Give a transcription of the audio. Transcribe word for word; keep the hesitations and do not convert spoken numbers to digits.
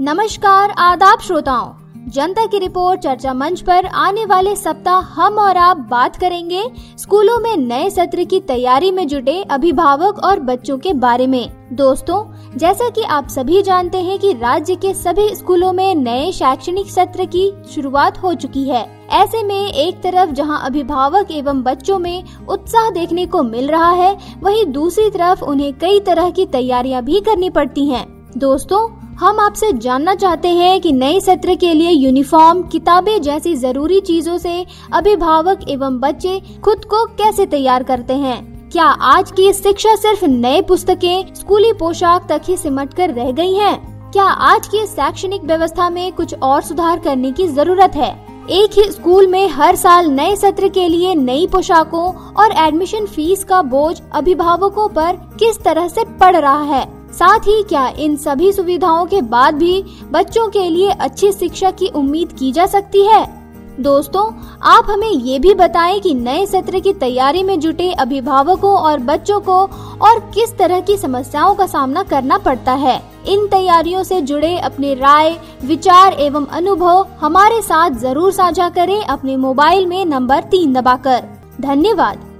नमस्कार आदाब श्रोताओं, जनता की रिपोर्ट चर्चा मंच पर आने वाले सप्ताह हम और आप बात करेंगे स्कूलों में नए सत्र की तैयारी में जुटे अभिभावक और बच्चों के बारे में। दोस्तों, जैसा कि आप सभी जानते हैं कि राज्य के सभी स्कूलों में नए शैक्षणिक सत्र की शुरुआत हो चुकी है। ऐसे में एक तरफ जहां अभिभावक एवं बच्चों में उत्साह देखने को मिल रहा है, वहीं दूसरी तरफ उन्हें कई तरह की तैयारियां भी करनी पड़ती हैं। दोस्तों, हम आपसे जानना चाहते हैं कि नए सत्र के लिए यूनिफॉर्म, किताबें जैसी जरूरी चीजों से अभिभावक एवं बच्चे खुद को कैसे तैयार करते हैं। क्या आज की शिक्षा सिर्फ नए पुस्तकें, स्कूली पोशाक तक ही सिमट कर रह गई है? क्या आज की शैक्षणिक व्यवस्था में कुछ और सुधार करने की जरूरत है? एक ही स्कूल में हर साल नए सत्र के लिए नई पोशाकों और एडमिशन फीस का बोझ अभिभावकों पर किस तरह से पड़ रहा है? साथ ही क्या इन सभी सुविधाओं के बाद भी बच्चों के लिए अच्छी शिक्षा की उम्मीद की जा सकती है? दोस्तों, आप हमें ये भी बताएं कि नए सत्र की तैयारी में जुटे अभिभावकों और बच्चों को और किस तरह की समस्याओं का सामना करना पड़ता है। इन तैयारियों से जुड़े अपने राय, विचार एवं अनुभव हमारे साथ जरूर साझा करें अपने मोबाइल में नंबर तीन दबाकर। धन्यवाद।